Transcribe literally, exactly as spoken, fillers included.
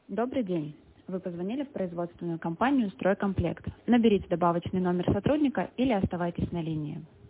Добрый день. Вы позвонили в производственную компанию «Стройкомплект». Наберите добавочный номер сотрудника или оставайтесь на линии.